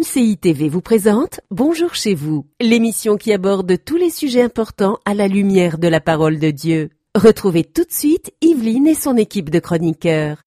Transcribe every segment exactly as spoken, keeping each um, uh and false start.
C I T V vous présente Bonjour chez vous, l'émission qui aborde tous les sujets importants à la lumière de la parole de Dieu. Retrouvez tout de suite Yveline et son équipe de chroniqueurs.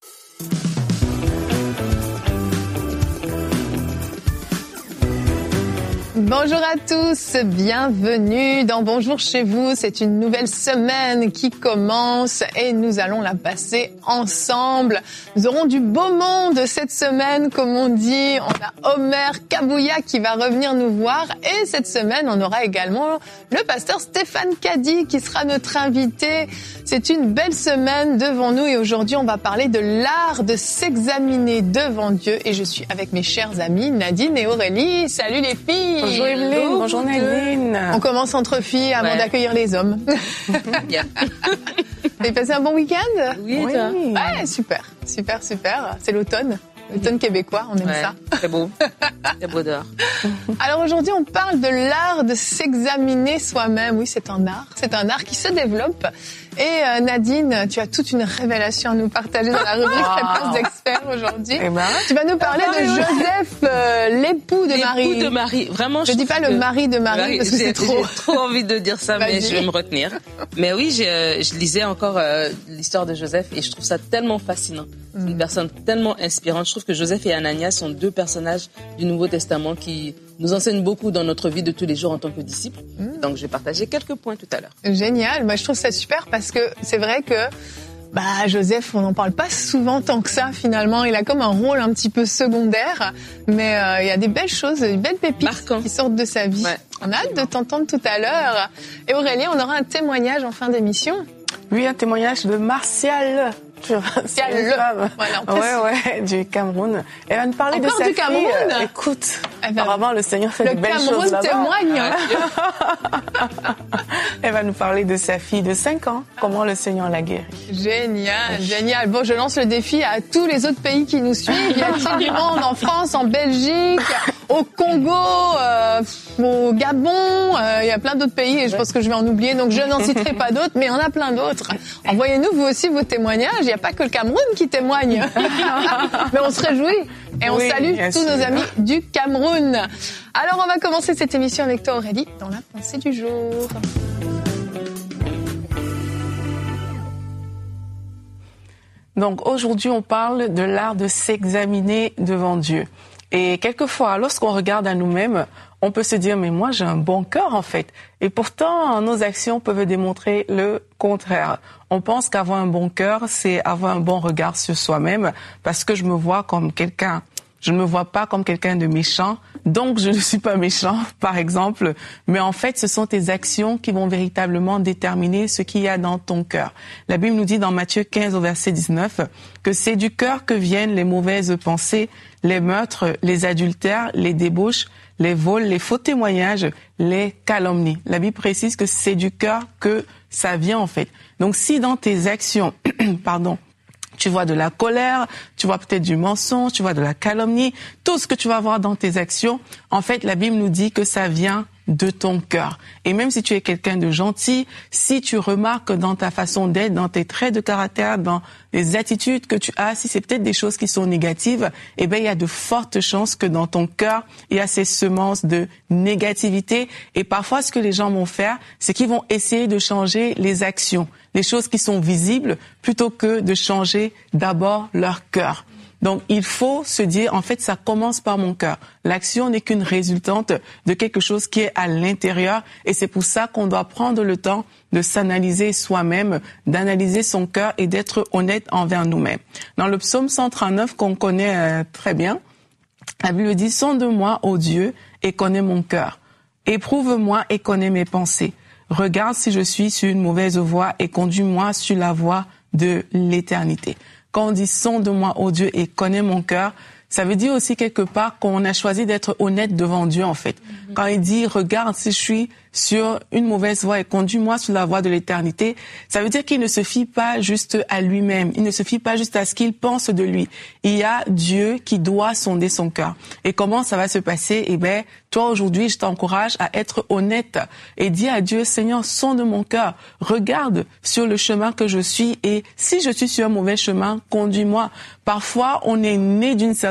Bonjour à tous, bienvenue dans Bonjour chez vous. C'est une nouvelle semaine qui commence et nous allons la passer ensemble. Nous aurons du beau monde cette semaine, comme on dit. On a Omer Kabouya qui va revenir nous voir et cette semaine, on aura également le pasteur Stéphane Kadi qui sera notre invité. C'est une belle semaine devant nous et aujourd'hui, on va parler de l'art de s'examiner devant Dieu et je suis avec mes chers amis Nadine et Aurélie. Salut les filles! Bonjour Yveline, bonjour Nadine. On commence entre filles avant ouais. d'accueillir les hommes. Yeah. Vous avez passé un bon week-end? Oui, oui. Toi? Ouais, super, super, super. C'est l'automne. L'automne québécois, on aime ouais, ça. C'est beau, c'est beau dehors. Alors aujourd'hui, on parle de l'art de s'examiner soi-même. Oui, c'est un art, c'est un art qui se développe. Et euh, Nadine, tu as toute une révélation à nous partager dans la rubrique wow. Réponse d'expert aujourd'hui. Eh ben, tu vas nous parler de Joseph, euh, l'époux de l'époux Marie. L'époux de Marie, vraiment. Je, je dis pas le mari de Marie, Marie parce que c'est trop. J'ai trop envie de dire ça, mais je vais me retenir. Mais oui, j'ai, je lisais encore euh, l'histoire de Joseph et je trouve ça tellement fascinant. Mm. Une personne tellement inspirante. Je trouve que Joseph et Ananias sont deux personnages du Nouveau Testament qui nous enseignent beaucoup dans notre vie de tous les jours en tant que disciples. Mmh. Donc, je vais partager quelques points tout à l'heure. Génial. Moi, je trouve ça super parce que c'est vrai que bah, Joseph, on n'en parle pas souvent tant que ça, finalement. Il a comme un rôle un petit peu secondaire. Mais euh, il y a des belles choses, des belles pépites Marquant. qui sortent de sa vie. Ouais. On a hâte de t'entendre tout à l'heure. Et Aurélie, on aura un témoignage en fin d'émission. Oui, un témoignage de Martial. Martial Le. Voilà, ouais, ouais, du Cameroun. Elle va nous parler Encore de sa du Cameroun. fille. Euh, écoute, apparemment le Seigneur fait de belles Cameroun choses là-bas. Le Cameroun témoigne. Elle va nous parler de sa fille de cinq ans, comment le Seigneur l'a guérie. Génial, génial. Bon, je lance le défi à tous les autres pays qui nous suivent. Il y a tout du monde en France, en Belgique, au Congo, euh, au Gabon. Euh, il y a plein d'autres pays et je pense que je vais en oublier, donc je n'en citerai pas d'autres, mais il y en a plein d'autres. Envoyez-nous vous aussi vos témoignages. Il n'y a pas que le Cameroun qui témoigne. Mais on se réjouit et on oui, salue tous sûr. nos amis du Cameroun. Alors, on va commencer cette émission avec toi, Aurélie, dans la pensée du jour. Donc, aujourd'hui, on parle de l'art de s'examiner devant Dieu. Et quelquefois, lorsqu'on regarde à nous-mêmes, on peut se dire, mais moi, j'ai un bon cœur, en fait. Et pourtant, nos actions peuvent démontrer le contraire. On pense qu'avoir un bon cœur, c'est avoir un bon regard sur soi-même, parce que je me vois comme quelqu'un. Je ne me vois pas comme quelqu'un de méchant, donc je ne suis pas méchant, par exemple. Mais en fait, ce sont tes actions qui vont véritablement déterminer ce qu'il y a dans ton cœur. La Bible nous dit dans Matthieu quinze au verset dix-neuf que c'est du cœur que viennent les mauvaises pensées, les meurtres, les adultères, les débauches, les vols, les faux témoignages, les calomnies. La Bible précise que c'est du cœur que ça vient en fait. Donc si dans tes actions, pardon, tu vois de la colère, tu vois peut-être du mensonge, tu vois de la calomnie, tout ce que tu vas voir dans tes actions, en fait, la Bible nous dit que ça vient de ton cœur. Et même si tu es quelqu'un de gentil, si tu remarques dans ta façon d'être, dans tes traits de caractère, dans les attitudes que tu as, si c'est peut-être des choses qui sont négatives, eh ben, il y a de fortes chances que dans ton cœur, il y a ces semences de négativité. Et parfois, ce que les gens vont faire, c'est qu'ils vont essayer de changer les actions, les choses qui sont visibles, plutôt que de changer d'abord leur cœur. Donc, il faut se dire, en fait, ça commence par mon cœur. L'action n'est qu'une résultante de quelque chose qui est à l'intérieur et c'est pour ça qu'on doit prendre le temps de s'analyser soi-même, d'analyser son cœur et d'être honnête envers nous-mêmes. Dans le psaume cent trente-neuf qu'on connaît euh, très bien, la Bible dit « Sonde-moi, ô Dieu, et connais mon cœur. Éprouve-moi et connais mes pensées. Regarde si je suis sur une mauvaise voie et conduis-moi sur la voie de l'éternité. » Quand on dit « sonde-moi, ô Dieu, et connais mon cœur », ça veut dire aussi quelque part qu'on a choisi d'être honnête devant Dieu, en fait. Mm-hmm. Quand il dit « regarde si je suis sur une mauvaise voie et conduis-moi sur la voie de l'éternité », ça veut dire qu'il ne se fie pas juste à lui-même, il ne se fie pas juste à ce qu'il pense de lui. Il y a Dieu qui doit sonder son cœur. Et comment ça va se passer? Eh bien, toi aujourd'hui, je t'encourage à être honnête et dire à Dieu « Seigneur, sonde mon cœur, regarde sur le chemin que je suis et si je suis sur un mauvais chemin, conduis-moi ». Parfois, on est né d'une certaine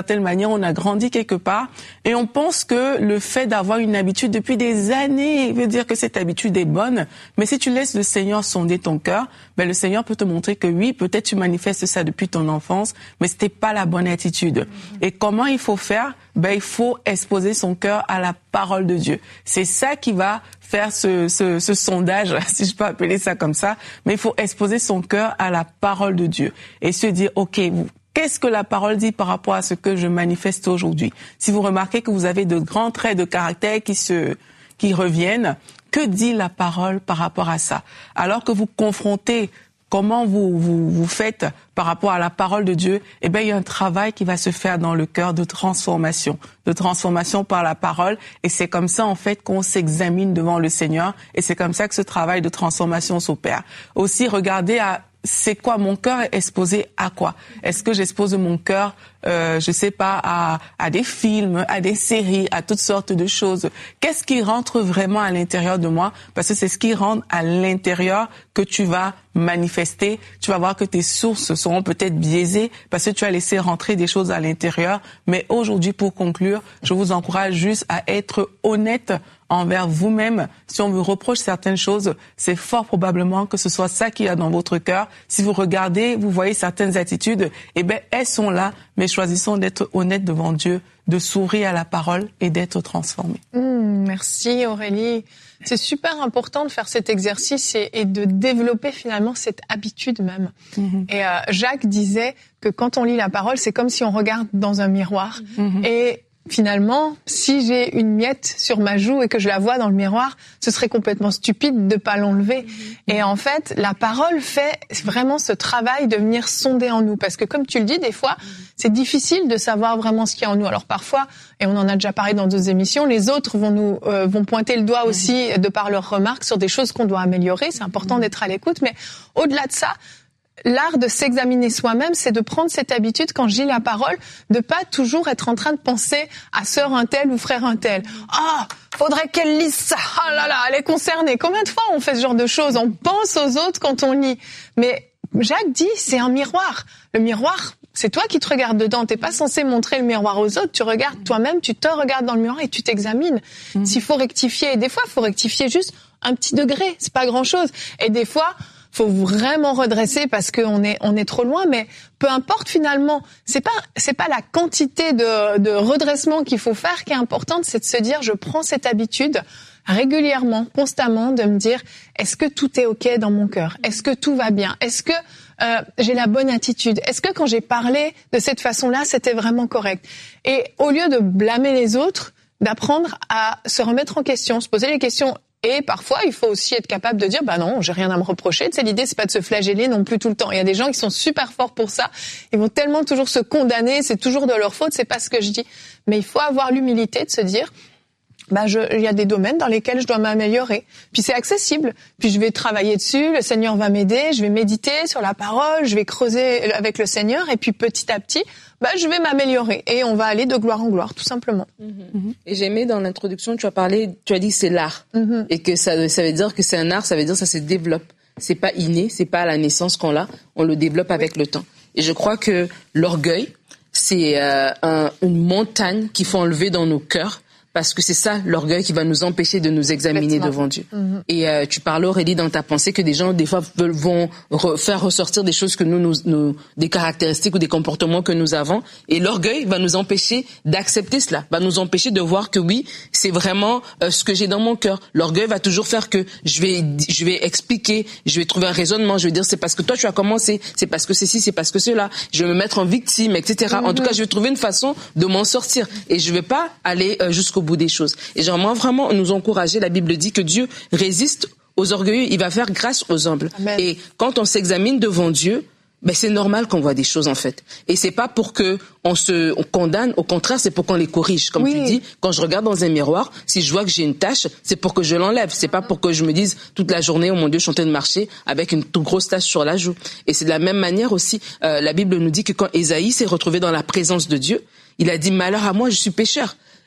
certaine manière, on a grandi quelque part et on pense que le fait d'avoir une habitude depuis des années veut dire que cette habitude est bonne. Mais si tu laisses le Seigneur sonder ton cœur, ben le Seigneur peut te montrer que oui, peut-être tu manifestes ça depuis ton enfance, mais c'était pas la bonne attitude. Mm-hmm. Et comment il faut faire? Ben il faut exposer son cœur à la parole de Dieu. C'est ça qui va faire ce, ce, ce sondage, si je peux appeler ça comme ça, mais il faut exposer son cœur à la parole de Dieu et se dire, ok, qu'est-ce que la parole dit par rapport à ce que je manifeste aujourd'hui? Si vous remarquez que vous avez de grands traits de caractère qui se, qui reviennent, que dit la parole par rapport à ça? Alors que vous confrontez comment vous, vous, vous faites par rapport à la parole de Dieu, eh bien, il y a un travail qui va se faire dans le cœur de transformation, de transformation par la parole. Et c'est comme ça, en fait, qu'on s'examine devant le Seigneur. Et c'est comme ça que ce travail de transformation s'opère. Aussi, regardez à c'est quoi mon cœur est exposé à quoi? Est-ce que j'expose mon cœur, euh, je sais pas, à, à des films, à des séries, à toutes sortes de choses? Qu'est-ce qui rentre vraiment à l'intérieur de moi? Parce que c'est ce qui rentre à l'intérieur que tu vas manifester. Tu vas voir que tes sources seront peut-être biaisées parce que tu as laissé rentrer des choses à l'intérieur. Mais aujourd'hui, pour conclure, je vous encourage juste à être honnête envers vous-même. Si on vous reproche certaines choses, c'est fort probablement que ce soit ça qu'il y a dans votre cœur. Si vous regardez, vous voyez certaines attitudes, eh ben, elles sont là, mais choisissons d'être honnêtes devant Dieu, de sourire à la parole et d'être transformés. Mmh, merci Aurélie. C'est super important de faire cet exercice et, et de développer finalement cette habitude même. Mmh. Et euh, Jacques disait que quand on lit la parole, c'est comme si on regarde dans un miroir. Mmh. Et finalement, si j'ai une miette sur ma joue et que je la vois dans le miroir, ce serait complètement stupide de pas l'enlever. Mmh. Et en fait, la parole fait vraiment ce travail de venir sonder en nous. Parce que comme tu le dis, des fois, mmh. c'est difficile de savoir vraiment ce qu'il y a en nous. Alors parfois, et on en a déjà parlé dans d'autres émissions, les autres vont nous euh, vont pointer le doigt mmh. aussi de par leurs remarques sur des choses qu'on doit améliorer. C'est important mmh. d'être à l'écoute. Mais au-delà de ça, l'art de s'examiner soi-même, c'est de prendre cette habitude, quand je lis la parole, de pas toujours être en train de penser à sœur un tel ou frère un tel. Ah, faudrait qu'elle lise ça. Ah là là, elle est concernée. Combien de fois on fait ce genre de choses? On pense aux autres quand on lit. Mais Jacques dit, c'est un miroir. Le miroir, c'est toi qui te regardes dedans. T'es pas censé montrer le miroir aux autres. Tu regardes toi-même, tu te regardes dans le miroir et tu t'examines. Mmh. S'il faut rectifier, et des fois, il faut rectifier juste un petit degré. C'est pas grand-chose. Et des fois, faut vraiment redresser parce qu'on est on est trop loin, mais peu importe finalement, c'est pas c'est pas la quantité de de redressement qu'il faut faire qui est importante, c'est de se dire je prends cette habitude régulièrement, constamment, de me dire est-ce que tout est ok dans mon cœur, est-ce que tout va bien, est-ce que euh, j'ai la bonne attitude, est-ce que quand j'ai parlé de cette façon-là, c'était vraiment correct. Et au lieu de blâmer les autres, d'apprendre à se remettre en question, se poser les questions. Et parfois, il faut aussi être capable de dire, bah non, j'ai rien à me reprocher. Tu sais, l'idée, c'est pas de se flageller non plus tout le temps. Il y a des gens qui sont super forts pour ça. Ils vont tellement toujours se condamner. C'est toujours de leur faute. C'est pas ce que je dis. Mais il faut avoir l'humilité de se dire, bah je, il y a des domaines dans lesquels je dois m'améliorer. Puis c'est accessible. Puis je vais travailler dessus. Le Seigneur va m'aider. Je vais méditer sur la parole. Je vais creuser avec le Seigneur. Et puis petit à petit, bah je vais m'améliorer. Et on va aller de gloire en gloire, tout simplement. Mm-hmm. Et j'ai aimé dans l'introduction, tu as parlé, tu as dit c'est l'art. Mm-hmm. Et que ça, ça veut dire que c'est un art, ça veut dire que ça se développe. C'est pas inné, c'est pas à la naissance qu'on l'a. On le développe avec oui. le temps. Et je crois que l'orgueil, c'est euh, un, une montagne qu'il faut enlever dans nos cœurs. Parce que c'est ça, l'orgueil, qui va nous empêcher de nous examiner devant Dieu. Mm-hmm. Et euh, tu parlais, Aurélie, dans ta pensée, que des gens, des fois, veulent, vont re- faire ressortir des choses que nous, nous, nous, des caractéristiques ou des comportements que nous avons. Et l'orgueil va nous empêcher d'accepter cela, va nous empêcher de voir que oui, c'est vraiment euh, ce que j'ai dans mon cœur. L'orgueil va toujours faire que je vais, je vais expliquer, je vais trouver un raisonnement, je vais dire c'est parce que toi tu as commencé, c'est parce que ceci, c'est parce que cela. Je vais me mettre en victime, et cetera. Mm-hmm. En tout cas, je vais trouver une façon de m'en sortir. Et je vais pas aller euh, jusqu'au bout des choses. Et j'aimerais vraiment nous encourager. La Bible dit que Dieu résiste aux orgueilleux, il va faire grâce aux humbles. Amen. Et quand on s'examine devant Dieu, ben c'est normal qu'on voit des choses en fait. Et c'est pas pour que on se on condamne, au contraire, c'est pour qu'on les corrige. Comme oui. tu dis, quand je regarde dans un miroir, si je vois que j'ai une tache, c'est pour que je l'enlève. C'est pas pour que je me dise toute la journée, oh mon Dieu, je suis en train de marcher avec une toute grosse tache sur la joue. Et c'est de la même manière aussi, euh, la Bible nous dit que quand Ésaïe s'est retrouvé dans la présence de Dieu, il a dit malheur à moi, je suis pécheur.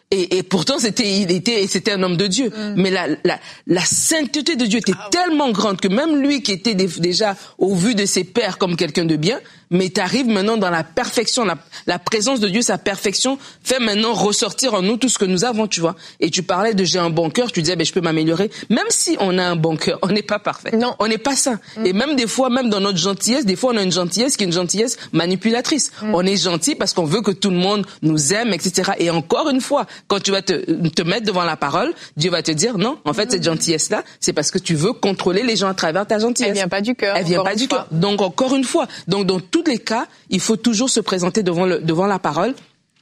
Et, et pourtant, c'était, il était, c'était un homme de Dieu. Mm. Mais la, la, la sainteté de Dieu était ah, tellement ouais. grande que même lui qui était déjà au vu de ses pairs comme quelqu'un de bien, mais t'arrives maintenant dans la perfection, la, la présence de Dieu, sa perfection fait maintenant ressortir en nous tout ce que nous avons, tu vois. Et tu parlais de j'ai un bon cœur, tu disais ben je peux m'améliorer. Même si on a un bon cœur, on n'est pas parfait. Non, on n'est pas saint. Mm. Et même des fois, même dans notre gentillesse, des fois on a une gentillesse qui est une gentillesse manipulatrice. Mm. On est gentil parce qu'on veut que tout le monde nous aime, et cetera. Et encore une fois, quand tu vas te, te mettre devant la parole, Dieu va te dire non, en fait, mmh. cette gentillesse-là, c'est parce que tu veux contrôler les gens à travers ta gentillesse. Elle vient pas du cœur. Elle vient pas du cœur. Donc, encore une fois. Donc, dans tous les cas, il faut toujours se présenter devant le, devant la parole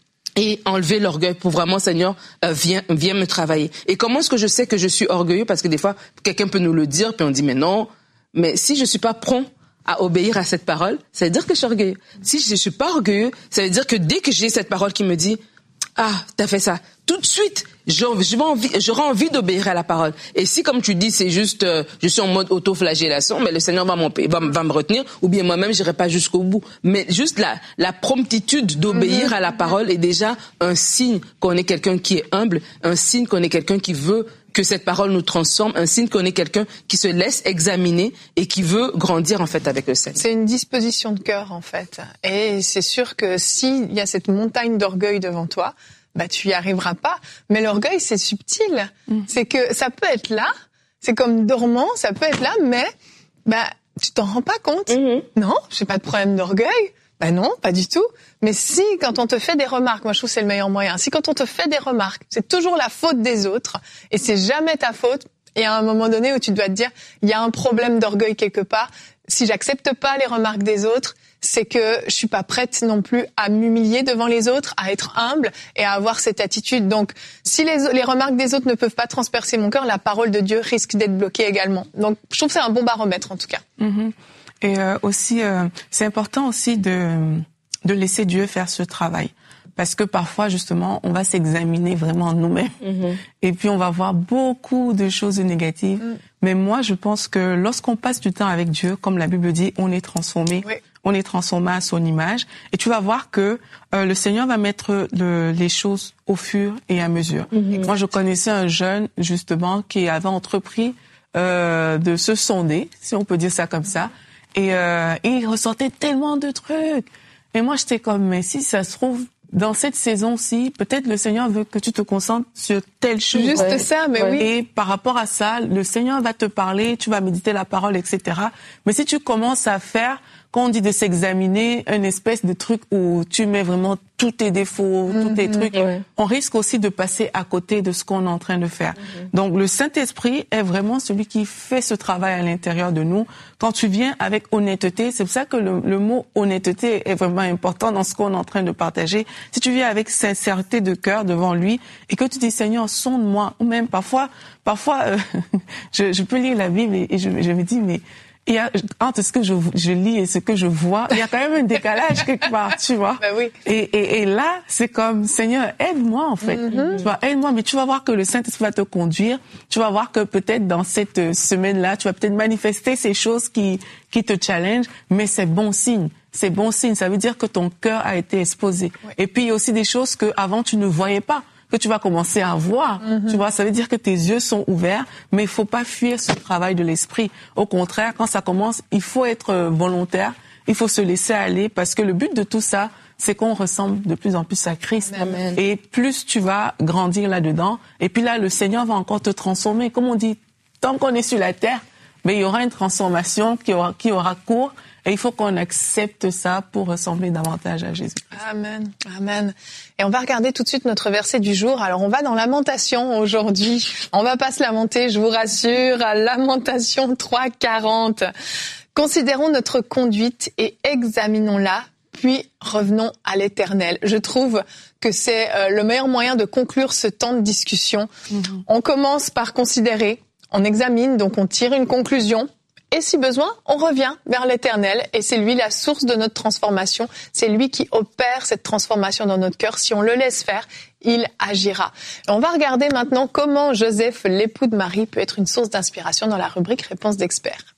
et enlever l'orgueil pour vraiment, Seigneur, euh, viens, viens me travailler. Et comment est-ce que je sais que je suis orgueilleux? Parce que des fois, quelqu'un peut nous le dire, puis on dit, mais non, mais si je suis pas prompt à obéir à cette parole, ça veut dire que je suis orgueilleux. Si je suis pas orgueilleux, ça veut dire que dès que j'ai cette parole qui me dit, ah, t'as fait ça. Tout de suite, j'aurai envie, j'aurai envie d'obéir à la parole. Et si, comme tu dis, c'est juste, euh, je suis en mode auto-flagellation, mais le Seigneur va, va, va me retenir, ou bien moi-même, j'irai pas jusqu'au bout. Mais juste la, la promptitude d'obéir mmh. à la parole est déjà un signe qu'on est quelqu'un qui est humble, un signe qu'on est quelqu'un qui veut que cette parole nous transforme, un signe qu'on est quelqu'un qui se laisse examiner et qui veut grandir en fait avec le Seigneur. C'est une disposition de cœur en fait. Et c'est sûr que s'il y a cette montagne d'orgueil devant toi, bah tu y arriveras pas. Mais l'orgueil c'est subtil. Mmh. C'est que ça peut être là, c'est comme dormant, ça peut être là, mais bah tu t'en rends pas compte. Mmh. Non, j'ai pas de problème d'orgueil. Ben non, pas du tout. Mais si, quand on te fait des remarques, moi je trouve que c'est le meilleur moyen, si quand on te fait des remarques, c'est toujours la faute des autres, et c'est jamais ta faute, et à un moment donné où tu dois te dire, il y a un problème d'orgueil quelque part, si j'accepte pas les remarques des autres, c'est que je suis pas prête non plus à m'humilier devant les autres, à être humble et à avoir cette attitude. Donc, si les, les remarques des autres ne peuvent pas transpercer mon cœur, la parole de Dieu risque d'être bloquée également. Donc, je trouve que c'est un bon baromètre en tout cas. Mm-hmm. Et euh, aussi, euh, c'est important aussi de de laisser Dieu faire ce travail, parce que parfois justement, on va s'examiner vraiment nous-mêmes, mm-hmm. et puis on va voir beaucoup de choses négatives. Mm. Mais moi, je pense que lorsqu'on passe du temps avec Dieu, comme la Bible dit, on est transformé, oui. on est transformé à son image, et tu vas voir que euh, le Seigneur va mettre le, les choses au fur et à mesure. Mm-hmm. Moi, je connaissais un jeune justement qui avait entrepris euh, de se sonder, si on peut dire ça comme ça. Et, euh, et il ressortait tellement de trucs. Et moi, j'étais comme, mais si ça se trouve, dans cette saison-ci, peut-être le Seigneur veut que tu te concentres sur telle chose. Juste ouais. ça, mais ouais. oui. Et par rapport à ça, le Seigneur va te parler, tu vas méditer la parole, et cetera. Mais si tu commences à faire, quand on dit de s'examiner, une espèce de truc où tu mets vraiment tous tes défauts, mmh, tous tes trucs, ouais. on risque aussi de passer à côté de ce qu'on est en train de faire. Mmh. Donc le Saint-Esprit est vraiment celui qui fait ce travail à l'intérieur de nous. Quand tu viens avec honnêteté, c'est pour ça que le, le mot honnêteté est vraiment important dans ce qu'on est en train de partager. Si tu viens avec sincérité de cœur devant lui et que tu dis Seigneur, sonde-moi, ou même parfois, parfois euh, je, je peux lire la Bible et, et je, je me dis mais il y a, entre ce que je, je lis et ce que je vois, il y a quand même un décalage quelque part, tu vois. Ben oui. Et, et, et là, c'est comme, Seigneur, aide-moi, en fait. Mm-hmm. Tu vois, aide-moi, mais tu vas voir que le Saint-Esprit va te conduire. Tu vas voir que peut-être dans cette semaine-là, tu vas peut-être manifester ces choses qui, qui te challengent, mais c'est bon signe. C'est bon signe. Ça veut dire que ton cœur a été exposé. Oui. Et puis, il y a aussi des choses que avant tu ne voyais pas, que tu vas commencer à voir. Mm-hmm. Tu vois, ça veut dire que tes yeux sont ouverts, mais il faut pas fuir ce travail de l'esprit. Au contraire, quand ça commence, il faut être volontaire, il faut se laisser aller, parce que le but de tout ça, c'est qu'on ressemble de plus en plus à Christ. Amen. Et plus tu vas grandir là-dedans, et puis là, le Seigneur va encore te transformer. Comme on dit, tant qu'on est sur la terre, mais il y aura une transformation qui aura, qui aura cours. Et il faut qu'on accepte ça pour ressembler davantage à Jésus. Amen, amen. Et on va regarder tout de suite notre verset du jour. Alors on va dans Lamentation aujourd'hui. On va pas se lamenter, je vous rassure. À Lamentation trois quarante. Considérons notre conduite et examinons-la, puis revenons à l'Éternel. Je trouve que c'est euh, le meilleur moyen de conclure ce temps de discussion. Mm-hmm. On commence par considérer, on examine, donc on tire une conclusion. Et si besoin, on revient vers l'Éternel et c'est lui la source de notre transformation. C'est lui qui opère cette transformation dans notre cœur. Si on le laisse faire, il agira. Et on va regarder maintenant comment Joseph, l'époux de Marie, peut être une source d'inspiration dans la rubrique Réponse d'experts.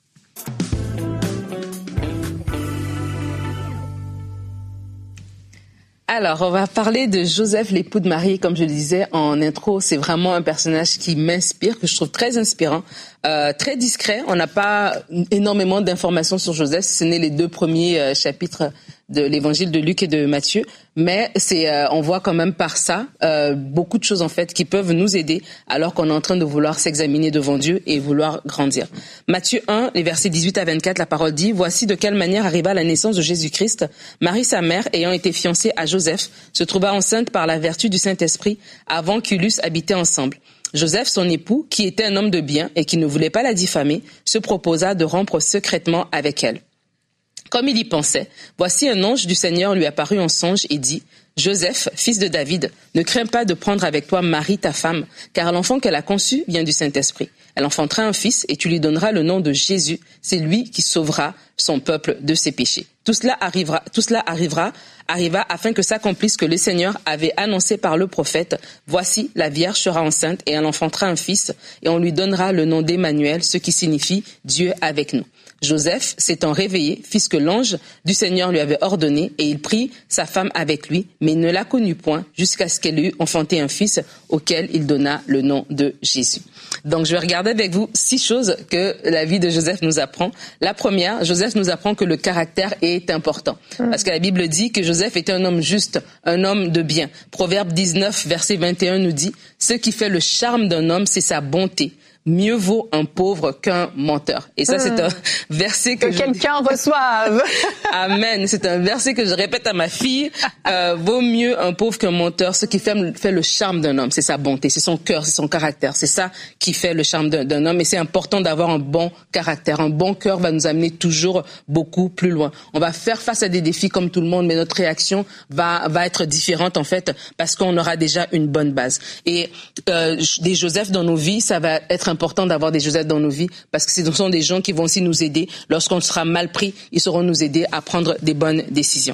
Alors, on va parler de Joseph, l'époux de Marie. Comme je le disais en intro, c'est vraiment un personnage qui m'inspire, que je trouve très inspirant, euh, très discret. On n'a pas énormément d'informations sur Joseph, si ce n'est les deux premiers euh, chapitres de l'évangile de Luc et de Matthieu, mais c'est euh, on voit quand même par ça euh, beaucoup de choses en fait qui peuvent nous aider alors qu'on est en train de vouloir s'examiner devant Dieu et vouloir grandir. Matthieu un, les versets dix-huit à vingt-quatre, la parole dit: Voici de quelle manière arriva la naissance de Jésus-Christ. Marie sa mère, ayant été fiancée à Joseph, se trouva enceinte par la vertu du Saint-Esprit avant qu'ils eussent habité ensemble. Joseph, son époux, qui était un homme de bien et qui ne voulait pas la diffamer, se proposa de rompre secrètement avec elle. Comme il y pensait, voici un ange du Seigneur lui apparut en songe et dit: Joseph, fils de David, ne crains pas de prendre avec toi Marie ta femme, car l'enfant qu'elle a conçu vient du Saint-Esprit. Elle enfantera un fils et tu lui donneras le nom de Jésus. C'est lui qui sauvera son peuple de ses péchés. Tout cela arrivera, tout cela arrivera, arriva afin que s'accomplisse que le Seigneur avait annoncé par le prophète: Voici, la Vierge sera enceinte et elle enfantera un fils et on lui donnera le nom d'Emmanuel, ce qui signifie Dieu avec nous. Joseph, s'étant réveillé, fit ce que l'ange du Seigneur lui avait ordonné et il prit sa femme avec lui, mais il ne la connut point jusqu'à ce qu'elle eût enfanté un fils auquel il donna le nom de Jésus. Donc je vais regarder avec vous six choses que la vie de Joseph nous apprend. La première, Joseph nous apprend que le caractère est important. Parce que la Bible dit que Joseph était un homme juste, un homme de bien. Proverbe dix-neuf, verset vingt et un nous dit: Ce qui fait le charme d'un homme, c'est sa bonté. Mieux vaut un pauvre qu'un menteur. Et ça, mmh. c'est un verset que, que je... quelqu'un reçoive. Amen. C'est un verset que je répète à ma fille. Euh, vaut mieux un pauvre qu'un menteur. Ce qui fait, fait le charme d'un homme, c'est sa bonté, c'est son cœur, c'est son caractère. C'est ça qui fait le charme d'un, d'un homme. Et c'est important d'avoir un bon caractère. Un bon cœur va nous amener toujours beaucoup plus loin. On va faire face à des défis comme tout le monde, mais notre réaction va va être différente en fait parce qu'on aura déjà une bonne base. Et euh, des Joseph dans nos vies, ça va être important d'avoir des Joseph dans nos vies parce que ce sont des gens qui vont aussi nous aider. Lorsqu'on sera mal pris, ils sauront nous aider à prendre des bonnes décisions.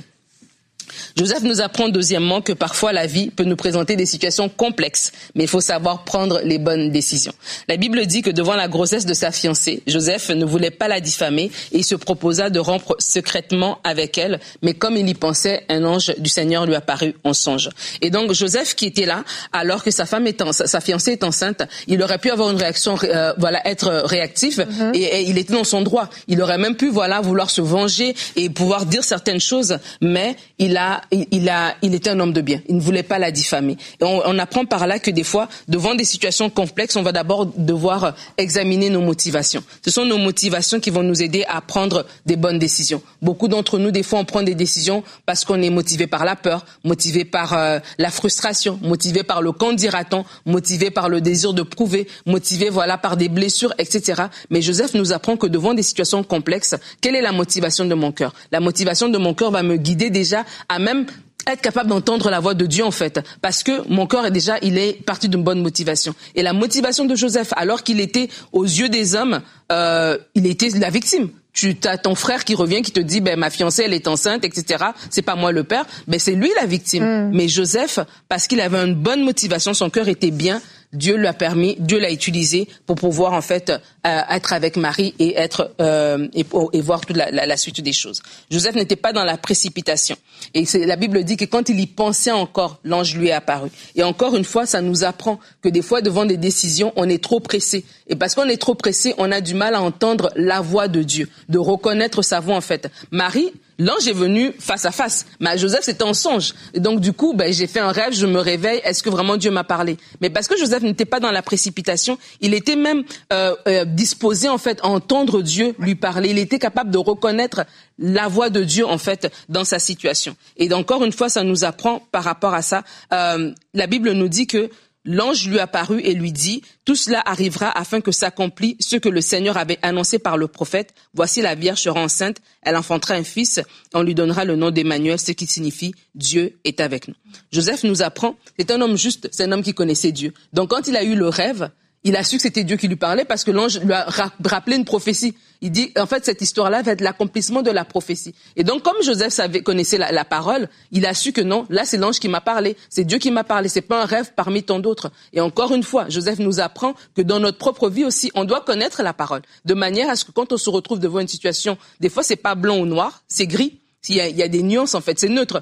Joseph nous apprend deuxièmement que parfois la vie peut nous présenter des situations complexes, mais il faut savoir prendre les bonnes décisions. La Bible dit que devant la grossesse de sa fiancée, Joseph ne voulait pas la diffamer et il se proposa de rompre secrètement avec elle, mais comme il y pensait, un ange du Seigneur lui apparut en songe. Et donc Joseph qui était là, alors que sa femme est en, sa fiancée est enceinte, il aurait pu avoir une réaction, euh, voilà, être réactif mm-hmm. et, et il était dans son droit. Il aurait même pu, voilà, vouloir se venger et pouvoir dire certaines choses, mais il a Il, il a, il était un homme de bien. Il ne voulait pas la diffamer. Et on, on apprend par là que des fois, devant des situations complexes, on va d'abord devoir examiner nos motivations. Ce sont nos motivations qui vont nous aider à prendre des bonnes décisions. Beaucoup d'entre nous, des fois, on prend des décisions parce qu'on est motivé par la peur, motivé par euh, la frustration, motivé par le qu'en dira-t-on, motivé par le désir de prouver, motivé, voilà, par des blessures, et cetera. Mais Joseph nous apprend que devant des situations complexes, quelle est la motivation de mon cœur? La motivation de mon cœur va me guider déjà à même être capable d'entendre la voix de Dieu en fait, parce que mon corps est déjà, il est parti d'une bonne motivation. Et la motivation de Joseph, alors qu'il était aux yeux des hommes, euh, il était la victime. Tu as ton frère qui revient, qui te dit, ben ma fiancée elle est enceinte, et cetera. C'est pas moi le père, ben c'est lui la victime. Mm. Mais Joseph, parce qu'il avait une bonne motivation, son cœur était bien. Dieu lui a permis, Dieu l'a utilisé pour pouvoir en fait euh, être avec Marie et être euh, et, et voir toute la, la, la suite des choses. Joseph n'était pas dans la précipitation. Et c'est, la Bible dit que quand il y pensait encore, l'ange lui est apparu. Et encore une fois, ça nous apprend que des fois, devant des décisions, on est trop pressé. Et parce qu'on est trop pressé, on a du mal à entendre la voix de Dieu, de reconnaître sa voix en fait. Marie, l'ange est venu face à face. Mais Joseph, c'était en songe. Et donc, du coup, ben, j'ai fait un rêve, je me réveille. Est-ce que vraiment Dieu m'a parlé? Mais parce que Joseph n'était pas dans la précipitation, il était même euh, euh, disposé, en fait, à entendre Dieu lui parler. Il était capable de reconnaître la voix de Dieu, en fait, dans sa situation. Et encore une fois, ça nous apprend par rapport à ça. Euh, la Bible nous dit que l'ange lui apparut et lui dit: tout cela arrivera afin que s'accomplisse ce que le Seigneur avait annoncé par le prophète. Voici, la Vierge sera enceinte, elle enfantera un fils, on lui donnera le nom d'Emmanuel, ce qui signifie Dieu est avec nous. Joseph nous apprend, c'est un homme juste, c'est un homme qui connaissait Dieu. Donc quand il a eu le rêve, il a su que c'était Dieu qui lui parlait parce que l'ange lui a rappelé une prophétie. Il dit, en fait, cette histoire-là va être l'accomplissement de la prophétie. Et donc, comme Joseph savait, connaissait la, la parole, il a su que non, là, c'est l'ange qui m'a parlé. C'est Dieu qui m'a parlé. C'est pas un rêve parmi tant d'autres. Et encore une fois, Joseph nous apprend que dans notre propre vie aussi, on doit connaître la parole. De manière à ce que quand on se retrouve devant une situation, des fois, c'est pas blanc ou noir, c'est gris. Il y a, il y a des nuances, en fait. C'est neutre.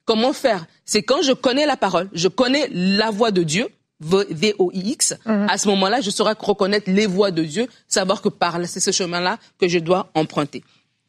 Comment faire? C'est quand je connais la parole, je connais la voix de Dieu, V O I X, mm-hmm. à ce moment-là, je saurai reconnaître les voies de Dieu, savoir que par là, c'est ce chemin-là que je dois emprunter.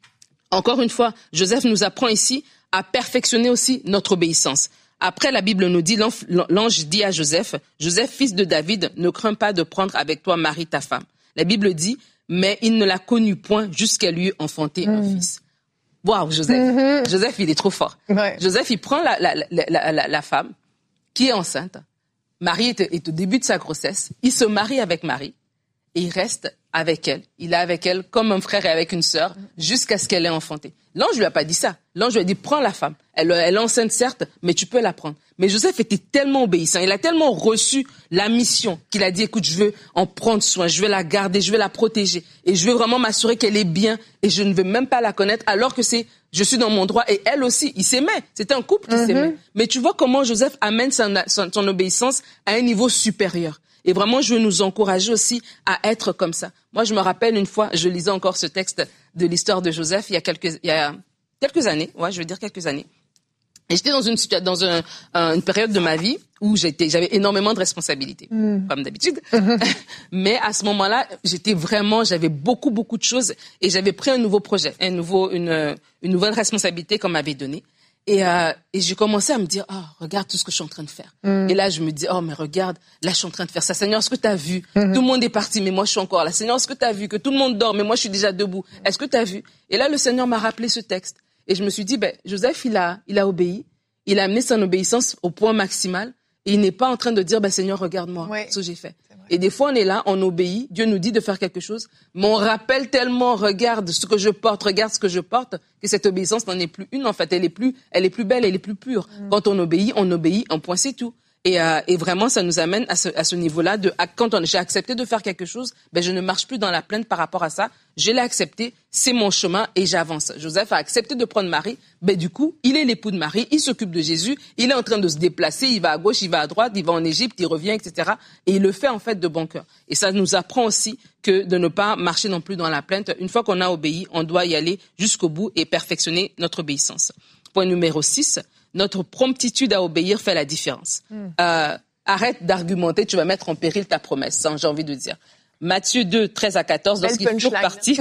Encore une fois, Joseph nous apprend ici à perfectionner aussi notre obéissance. Après, la Bible nous dit, l'ange dit à Joseph, « Joseph, fils de David, ne crains pas de prendre avec toi Marie, ta femme. » La Bible dit, « Mais il ne la connut point jusqu'à lui enfanter mmh. un fils. » Waouh, Joseph. Mmh. Joseph, il est trop fort. Ouais. Joseph, il prend la, la, la, la, la, la femme qui est enceinte. Marie est, est au début de sa grossesse. Il se marie avec Marie et il reste avec elle. Il est avec elle comme un frère et avec une sœur jusqu'à ce qu'elle ait enfanté. L'ange lui a pas dit ça. L'ange lui a dit, prends la femme. Elle, elle est enceinte, certes, mais tu peux la prendre. Mais Joseph était tellement obéissant. Il a tellement reçu la mission qu'il a dit, écoute, je veux en prendre soin. Je veux la garder. Je veux la protéger. Et je veux vraiment m'assurer qu'elle est bien. Et je ne veux même pas la connaître alors que c'est, je suis dans mon droit. Et elle aussi, ils s'aimaient. C'était un couple qui mm-hmm. s'aimait. Mais tu vois comment Joseph amène son, son, son obéissance à un niveau supérieur. Et vraiment, je veux nous encourager aussi à être comme ça. Moi, je me rappelle une fois, je lisais encore ce texte de l'histoire de Joseph il y a quelques, il y a quelques années. Ouais, je veux dire quelques années. Et j'étais dans une dans un, un, une période de ma vie où j'étais, j'avais énormément de responsabilités, mmh. comme d'habitude. Mmh. Mais à ce moment-là, j'étais vraiment, j'avais beaucoup, beaucoup de choses et j'avais pris un nouveau projet, un nouveau, une, une nouvelle responsabilité qu'on m'avait donnée. Et, euh, et j'ai commencé à me dire, oh, regarde tout ce que je suis en train de faire. Mm. Et là, je me dis, oh, mais regarde, là, je suis en train de faire ça. Seigneur, est-ce que tu as vu? Mm-hmm. Tout le monde est parti, mais moi, je suis encore là. Seigneur, est-ce que tu as vu que tout le monde dort, mais moi, je suis déjà debout? Est-ce que tu as vu? Et là, le Seigneur m'a rappelé ce texte. Et je me suis dit, ben, Joseph, il a, il a obéi. Il a amené son obéissance au point maximal. Et il n'est pas en train de dire, ben, Seigneur, regarde-moi, ouais. ce que j'ai fait. Et des fois, on est là, on obéit. Dieu nous dit de faire quelque chose. Mais on rappelle tellement, regarde ce que je porte, regarde ce que je porte, que cette obéissance n'en est plus une, en fait. Elle est plus, elle est plus belle, elle est plus pure. Mm. Quand on obéit, on obéit, un point, c'est tout. Et, euh, et vraiment, ça nous amène à ce, à ce niveau-là de, à, quand on, j'ai accepté de faire quelque chose, ben, je ne marche plus dans la plainte par rapport à ça. Je l'ai accepté, c'est mon chemin et j'avance. Joseph a accepté de prendre Marie. Ben, du coup, il est l'époux de Marie, il s'occupe de Jésus, il est en train de se déplacer, il va à gauche, il va à droite, il va en Égypte, il revient, et cetera. Et il le fait, en fait, de bon cœur. Et ça nous apprend aussi que de ne pas marcher non plus dans la plainte. Une fois qu'on a obéi, on doit y aller jusqu'au bout et perfectionner notre obéissance. Point numéro six. Notre promptitude à obéir fait la différence. Mm. Euh, arrête d'argumenter, tu vas mettre en péril ta promesse, hein, j'ai envie de dire. Matthieu deux, treize à quatorze, lorsqu'ils furent partis,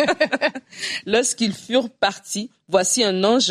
lorsqu'ils furent partis, voici un ange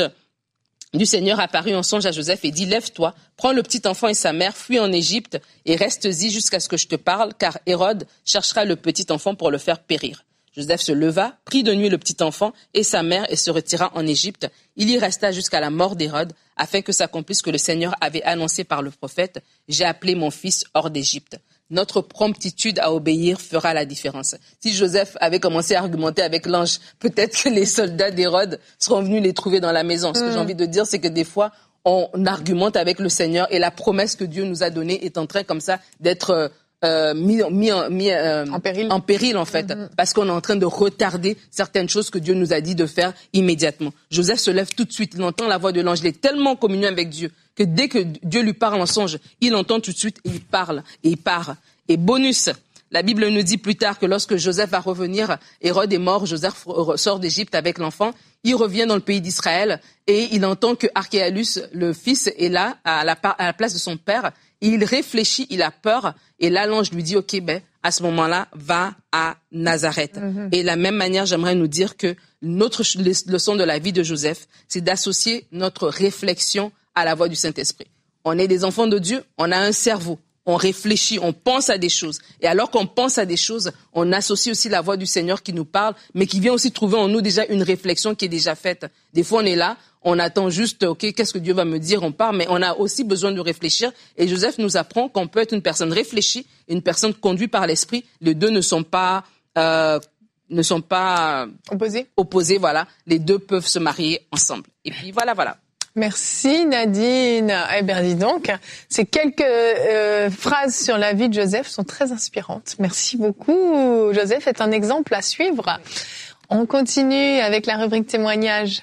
du Seigneur apparut en songe à Joseph et dit, lève-toi, prends le petit enfant et sa mère, fuis en Égypte et reste-y jusqu'à ce que je te parle, car Hérode cherchera le petit enfant pour le faire périr. Joseph se leva, prit de nuit le petit enfant et sa mère et se retira en Égypte. Il y resta jusqu'à la mort d'Hérode, afin que s'accomplisse ce que le Seigneur avait annoncé par le prophète. J'ai appelé mon fils hors d'Égypte. Notre promptitude à obéir fera la différence. Si Joseph avait commencé à argumenter avec l'ange, peut-être que les soldats d'Hérode seront venus les trouver dans la maison. Ce que mmh. j'ai envie de dire, c'est que des fois, on argumente avec le Seigneur et la promesse que Dieu nous a donnée est en train comme ça d'être Euh, mis, mis, mis euh, en péril, en péril en fait, mm-hmm. parce qu'on est en train de retarder certaines choses que Dieu nous a dit de faire immédiatement. Joseph se lève tout de suite, il entend la voix de l'ange, il est tellement communion avec Dieu que dès que Dieu lui parle en songe, il entend tout de suite et il parle et il part. Et bonus, la Bible nous dit plus tard que lorsque Joseph va revenir, Hérode est mort, Joseph sort d'Égypte avec l'enfant, il revient dans le pays d'Israël et il entend que Archélaüs, le fils, est là à la, à la place de son père. Il réfléchit, il a peur, et là, l'ange lui dit, OK, ben, à ce moment-là, va à Nazareth. Mm-hmm. Et de la même manière, j'aimerais nous dire que notre leçon de la vie de Joseph, c'est d'associer notre réflexion à la voix du Saint-Esprit. On est des enfants de Dieu, on a un cerveau, on réfléchit, on pense à des choses. Et alors qu'on pense à des choses, on associe aussi la voix du Seigneur qui nous parle, mais qui vient aussi trouver en nous déjà une réflexion qui est déjà faite. Des fois, on est là, on attend juste, OK, qu'est-ce que Dieu va me dire, on part, mais on a aussi besoin de réfléchir. Et Joseph nous apprend qu'on peut être une personne réfléchie et une personne conduite par l'Esprit. Les deux ne sont pas, euh, ne sont pas opposés. opposés, voilà. Les deux peuvent se marier ensemble. Et puis, voilà, voilà. Merci Nadine. Eh bien, dis donc, ces quelques euh, phrases sur la vie de Joseph sont très inspirantes. Merci beaucoup. Joseph est un exemple à suivre. On continue avec la rubrique témoignages.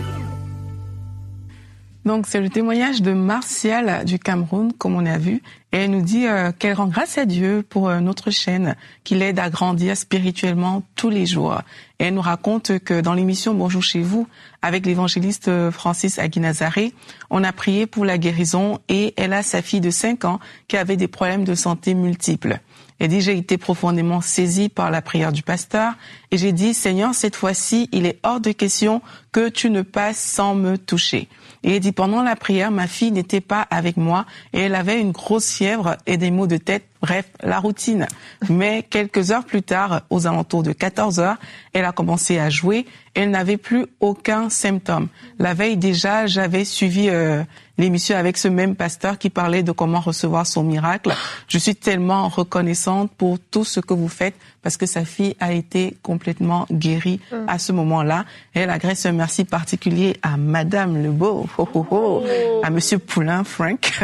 Donc, c'est le témoignage de Martial du Cameroun, comme on a vu. Et elle nous dit euh, qu'elle rend grâce à Dieu pour euh, notre chaîne, qui l'aide à grandir spirituellement tous les jours. Et elle nous raconte que dans l'émission Bonjour chez vous, avec l'évangéliste Francis Aguinazaré, on a prié pour la guérison et elle a sa fille de cinq ans qui avait des problèmes de santé multiples. Elle dit, j'ai été profondément saisie par la prière du pasteur et j'ai dit, Seigneur, cette fois-ci, il est hors de question que tu ne passes sans me toucher. Et elle dit, pendant la prière, ma fille n'était pas avec moi et elle avait une grosse fièvre et des maux de tête, bref, la routine. Mais quelques heures plus tard, aux alentours de quatorze heures, elle a commencé à jouer et elle n'avait plus aucun symptôme. La veille déjà, j'avais suivi euh, l'émission avec ce même pasteur qui parlait de comment recevoir son miracle. Je suis tellement reconnaissante pour tout ce que vous faites parce que sa fille a été complètement guérie mmh. à ce moment-là. Et elle adresse un merci particulier à Madame Lebeau, oh, oh, oh, à Monsieur Poulain, Frank,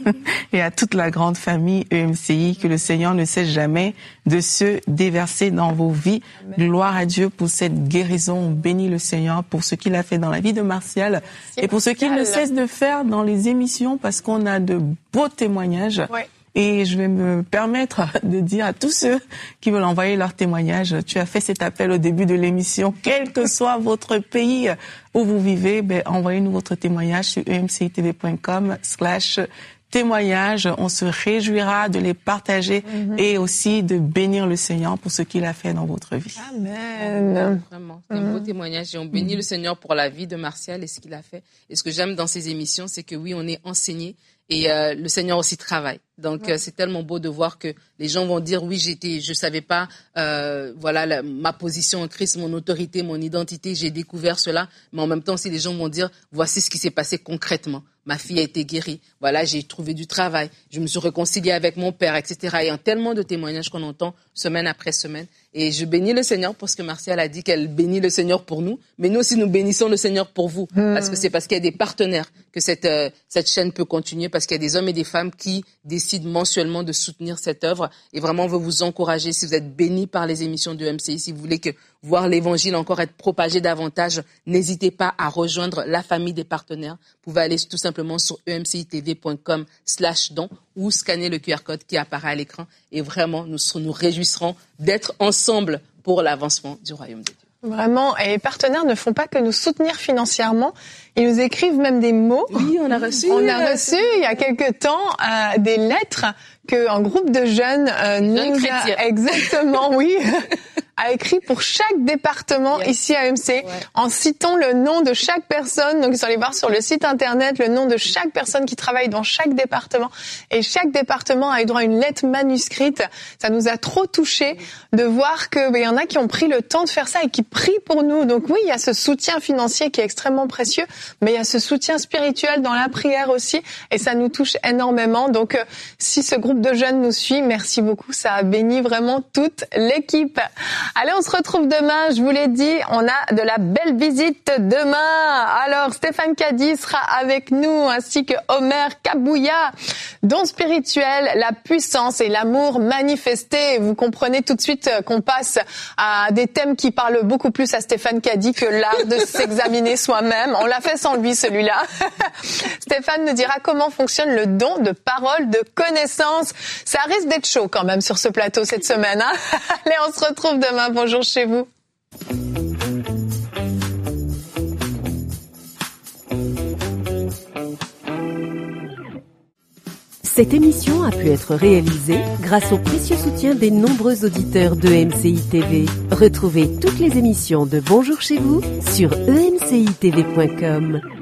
et à toute la grande famille E M C I. Que le Seigneur ne cesse jamais de se déverser dans vos vies. Amen. Gloire à Dieu pour cette guérison. On bénit le Seigneur pour ce qu'il a fait dans la vie de Martial et pour ce qu'il ne cesse de faire dans les émissions parce qu'on a de beaux témoignages. Ouais. Et je vais me permettre de dire à tous ceux qui veulent envoyer leurs témoignages, tu as fait cet appel au début de l'émission, quel que soit votre pays où vous vivez, ben, envoyez-nous votre témoignage sur e m c i t v point com slash témoignages. On se réjouira de les partager mm-hmm. et aussi de bénir le Seigneur pour ce qu'il a fait dans votre vie. Amen. Vraiment, c'est mm-hmm. un beau témoignage et on bénit mm-hmm. le Seigneur pour la vie de Martial et ce qu'il a fait. Et ce que j'aime dans ces émissions, c'est que oui, on est enseigné et euh, le Seigneur aussi travaille. Donc ouais. euh, c'est tellement beau de voir que les gens vont dire oui, j'étais, je savais pas, euh, voilà la, ma position en Christ, mon autorité, mon identité, j'ai découvert cela. Mais en même temps, si les gens vont dire voici ce qui s'est passé concrètement. Ma fille a été guérie. Voilà, j'ai trouvé du travail. Je me suis réconciliée avec mon père, et cetera. Il y a tellement de témoignages qu'on entend semaine après semaine. Et je bénis le Seigneur pour ce que Martial a dit, qu'elle bénit le Seigneur pour nous. Mais nous aussi, nous bénissons le Seigneur pour vous. Mmh. Parce que c'est parce qu'il y a des partenaires que cette, euh, cette chaîne peut continuer. Parce qu'il y a des hommes et des femmes qui décident mensuellement de soutenir cette œuvre. Et vraiment, on veut vous encourager. Si vous êtes bénis par les émissions de E M C I, si vous voulez que voir l'évangile encore être propagé davantage, n'hésitez pas à rejoindre la famille des partenaires. Vous pouvez aller tout simplement sur e m c i t v point com slash don ou scanner le Q R code qui apparaît à l'écran. Et vraiment, nous nous réjouisserons d'être ensemble pour l'avancement du royaume de Dieu. Vraiment, et les partenaires ne font pas que nous soutenir financièrement, ils nous écrivent même des mots. Oui, on a reçu. On a reçu il y a quelque temps euh, des lettres que un groupe de jeunes euh, nous a exactement, oui, a écrit pour chaque département yes. ici à E M C, ouais. en citant le nom de chaque personne. Donc, ils sont allés voir sur le site internet le nom de chaque personne qui travaille dans chaque département. Et chaque département a eu droit à une lettre manuscrite. Ça nous a trop touchés de voir que, ben, y en a qui ont pris le temps de faire ça et qui prient pour nous. Donc oui, il y a ce soutien financier qui est extrêmement précieux, mais il y a ce soutien spirituel dans la prière aussi. Et ça nous touche énormément. Donc, euh, si ce groupe de jeunes nous suit, merci beaucoup. Ça a béni vraiment toute l'équipe. Allez, on se retrouve demain. Je vous l'ai dit, on a de la belle visite demain. Alors, Stéphane Caddy sera avec nous, ainsi que Omer Kabouya. Don spirituel, la puissance et l'amour manifesté. Vous comprenez tout de suite qu'on passe à des thèmes qui parlent beaucoup plus à Stéphane Caddy que l'art de s'examiner soi-même. On l'a fait sans lui, celui-là. Stéphane nous dira comment fonctionne le don de parole, de connaissance. Ça risque d'être chaud quand même sur ce plateau cette semaine, hein. Allez, on se retrouve demain. Bonjour chez vous. Cette émission a pu être réalisée grâce au précieux soutien des nombreux auditeurs de E M C I T V. Retrouvez toutes les émissions de Bonjour chez vous sur e m c i t v point com.